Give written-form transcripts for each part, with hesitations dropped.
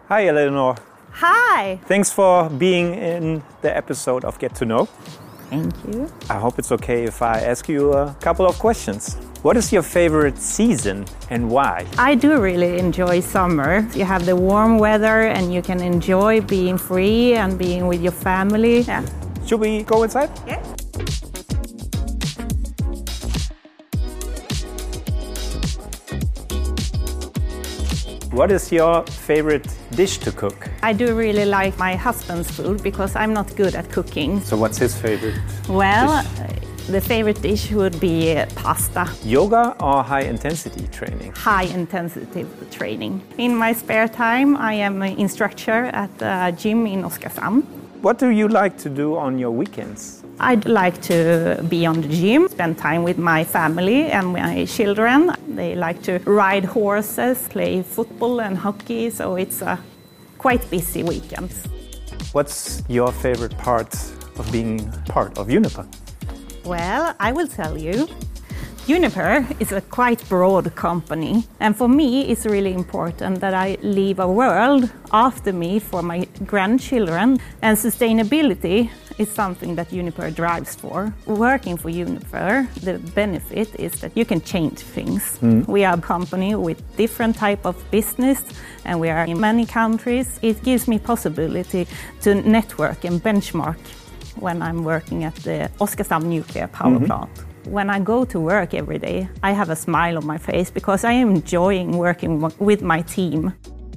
Hi, Eleanor. Hi. Thanks for being in the episode of Get to Know. Thank you. I hope it's okay if I ask you a couple of questions. What is your favorite season and why? I do really enjoy summer. You have the warm weather and you can enjoy being free and being with your family. Yeah. Should we go inside? Yeah. What is your favorite dish to cook? I do really like my husband's food because I'm not good at cooking. So what's his favorite Well, dish? The favorite dish would be pasta. Yoga or high-intensity training? High-intensity training. In my spare time, I am an instructor at a gym in Oskarshamn. What do you like to do on your weekends? I'd like to be on the gym, spend time with my family and my children. They like to ride horses, play football and hockey, so it's a quite busy weekend. What's your favorite part of being part of Uniper? Well, I will tell you. Uniper is a quite broad company, and for me it's really important that I leave a world after me for my grandchildren, and sustainability is something that Uniper drives for. Working for Uniper, the benefit is that you can change things. We are a company with different type of business and we are in many countries. It gives me possibility to network and benchmark when I'm working at the Oskarshamn nuclear power plant. When I go to work every day, I have a smile on my face because I am enjoying working with my team.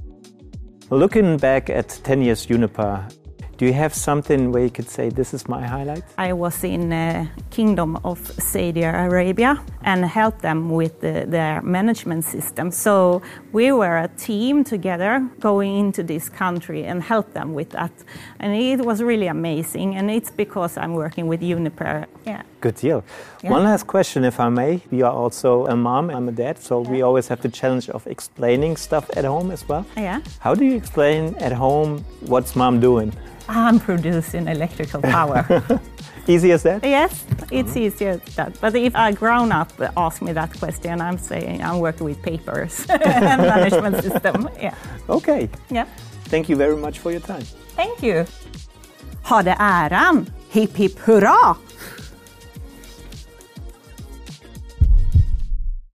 Looking back at 10 years Uniper, do you have something where you could say, this is my highlight? I was in Kingdom of Saudi Arabia and helped them with their management system. So we were a team together going into this country and help them with that. And it was really amazing. And it's because I'm working with Uniper. Yeah. Good deal. Yeah. One last question, if I may. You are also a mom, I'm a dad, so we always have the challenge of explaining stuff at home as well. Yeah. How do you explain at home what's mom doing? I'm producing electrical power. Easy as that? Yes, it's easier than that. But if a grown-up asks me that question, I'm saying I'm working with papers and management system. Yeah. Okay. Yeah. Thank you very much for your time. Thank you. Ha det äran. Hipp hipp hurra!